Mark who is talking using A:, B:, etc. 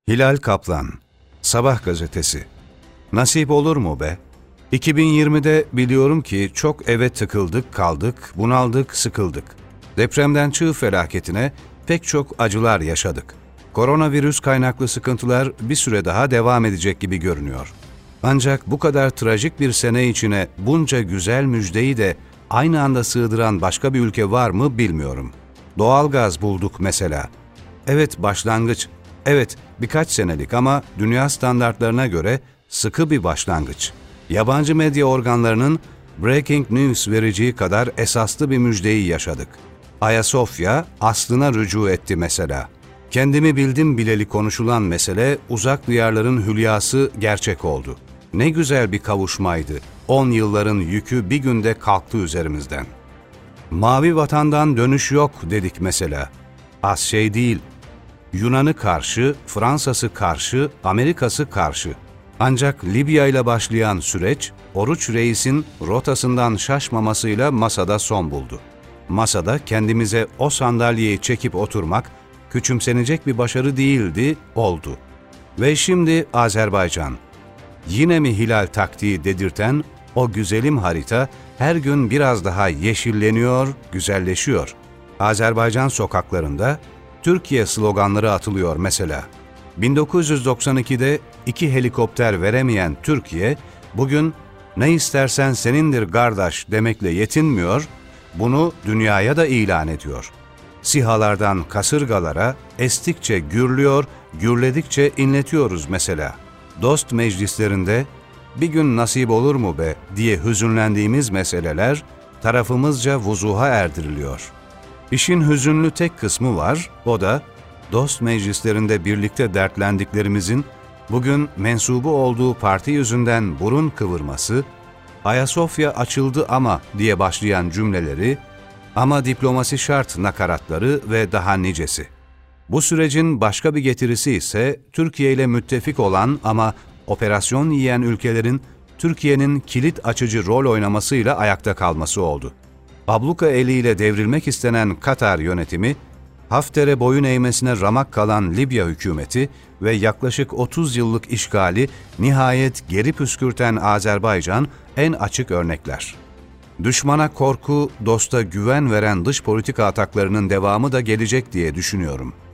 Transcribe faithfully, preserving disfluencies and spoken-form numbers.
A: Hilal Kaplan, Sabah gazetesi. Nasip olur mu be? iki bin yirmide biliyorum ki çok eve tıkıldık, kaldık, bunaldık, sıkıldık. Depremden çığ felaketine pek çok acılar yaşadık. Koronavirüs kaynaklı sıkıntılar bir süre daha devam edecek gibi görünüyor. Ancak bu kadar trajik bir sene içine bunca güzel müjdeyi de aynı anda sığdıran başka bir ülke var mı bilmiyorum. Doğalgaz bulduk mesela. Evet, başlangıç. Evet, birkaç senelik ama dünya standartlarına göre sıkı bir başlangıç. Yabancı medya organlarının breaking news vereceği kadar esaslı bir müjdeyi yaşadık. Ayasofya aslına rücu etti mesela. Kendimi bildim bileli konuşulan mesele uzak diyarların hülyası gerçek oldu. Ne güzel bir kavuşmaydı. On yılların yükü bir günde kalktı üzerimizden. Mavi vatandan dönüş yok dedik mesela. Az şey değil. Yunan'ı karşı, Fransa'sı karşı, Amerika'sı karşı. Ancak Libya ile başlayan süreç, Oruç Reis'in rotasından şaşmamasıyla masada son buldu. Masada kendimize o sandalyeyi çekip oturmak, küçümsenecek bir başarı değildi, oldu. Ve şimdi Azerbaycan. Yine mi hilal taktiği dedirten o güzelim harita her gün biraz daha yeşilleniyor, güzelleşiyor. Azerbaycan sokaklarında Türkiye sloganları atılıyor mesela. bin dokuz yüz doksan ikide iki helikopter veremeyen Türkiye, bugün ne istersen senindir kardeş demekle yetinmiyor, bunu dünyaya da ilan ediyor. SİHA'lardan kasırgalara estikçe gürlüyor, gürledikçe inletiyoruz mesela. Dost meclislerinde bir gün nasip olur mu be diye hüzünlendiğimiz meseleler tarafımızca vuzuha erdiriliyor. İşin hüzünlü tek kısmı var, o da dost meclislerinde birlikte dertlendiklerimizin bugün mensubu olduğu parti yüzünden burun kıvırması, Ayasofya açıldı ama diye başlayan cümleleri, ama diplomasi şart nakaratları ve daha nicesi. Bu sürecin başka bir getirisi ise Türkiye ile müttefik olan ama operasyon yiyen ülkelerin Türkiye'nin kilit açıcı rol oynamasıyla ayakta kalması oldu. Abluka eliyle devrilmek istenen Katar yönetimi, Hafter'e boyun eğmesine ramak kalan Libya hükümeti ve yaklaşık otuz yıllık işgali nihayet geri püskürten Azerbaycan en açık örnekler. Düşmana korku, dosta güven veren dış politika ataklarının devamı da gelecek diye düşünüyorum.